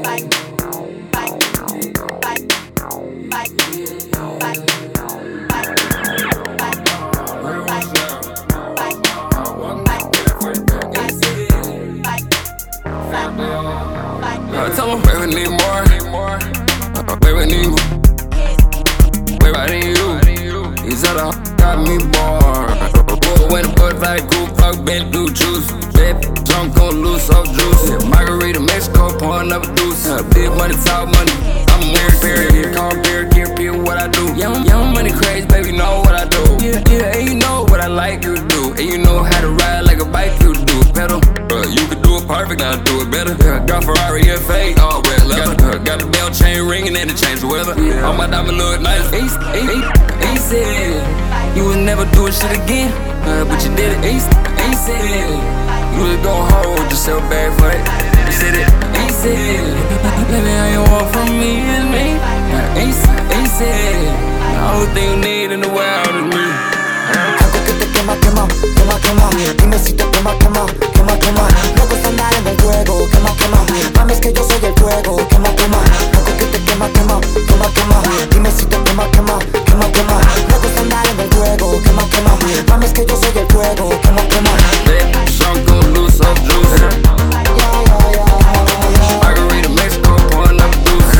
Tell them, baby, need more. Baby, need more. Baby, I need you. These other got me bored. When the butterfly cool, fuck, been blue juice. Baby, drunk on loose, so juicy. Margarita, Mexico, pouring up a deuce. Big money, talk money. I'm a weird period. Call period, what I do. Young money crazy, baby, know what I do. Yeah, and you know what I like you to do. And you know how to ride like a bike you do. Pedal, you could do it perfect, now do it better. Got Ferrari FA, all red leather. Got the bell chain ringing and it changed the weather. All my diamond look nice. He said you would never do this shit again, but you did it. He said you was gon' hold yourself back for it. He said it. He said, baby, all you want from me is me. He said the only thing you need in the world is me. Algo que te quema, quema, quema, quema. Dime si te quema, quema, quema, quema. Me gusta andar en el fuego, quema, quema. Mami, es que yo soy el fuego, quema, quema. Algo que te quema, quema, quema, quema. Dime si te quema, quema, quema, quema. Me gusta andar en el fuego, quema, quema. Mami, es que yo soy el fuego, quema, quema. Drunk on loose, so juicy. Margarita, Mexico, pouring up a deuce.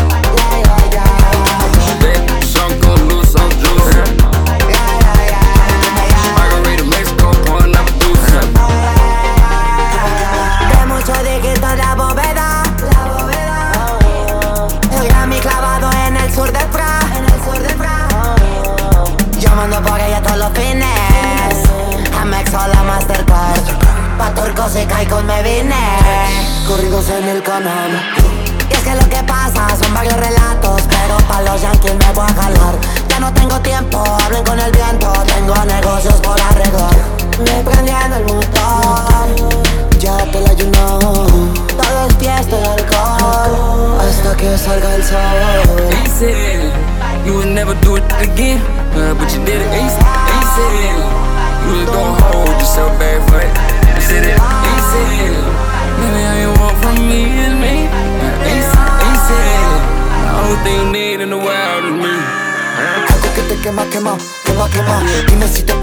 Drunk on loose, so juicy. Margarita, Mexico, pouring up a deuce. De mucho dígito la bóveda. El Grammy clavado en el sur de Fra. Yo mando por ella todos los fines. Amex o la Mastercard. Pa' Turcos y Caicos me vine. Corridos en el canal. Y es que lo que pasa son varios relatos, pero pa' los yankees me voy a jalar. Ya no tengo tiempo, hablen con el viento. Tengo negocios por arreglar. Me prendiendo el motor, ya te la ayuno. Todo es fiesta y alcohol, hasta que salga el sol. He said you would never do it again, but you did it. He said you was gon' hold yourself back for it. He said it. He said, baby, all you want from me is me. He said the only thing you need in the world is me. Algo que te quema, quema, quema, quema. Dime si te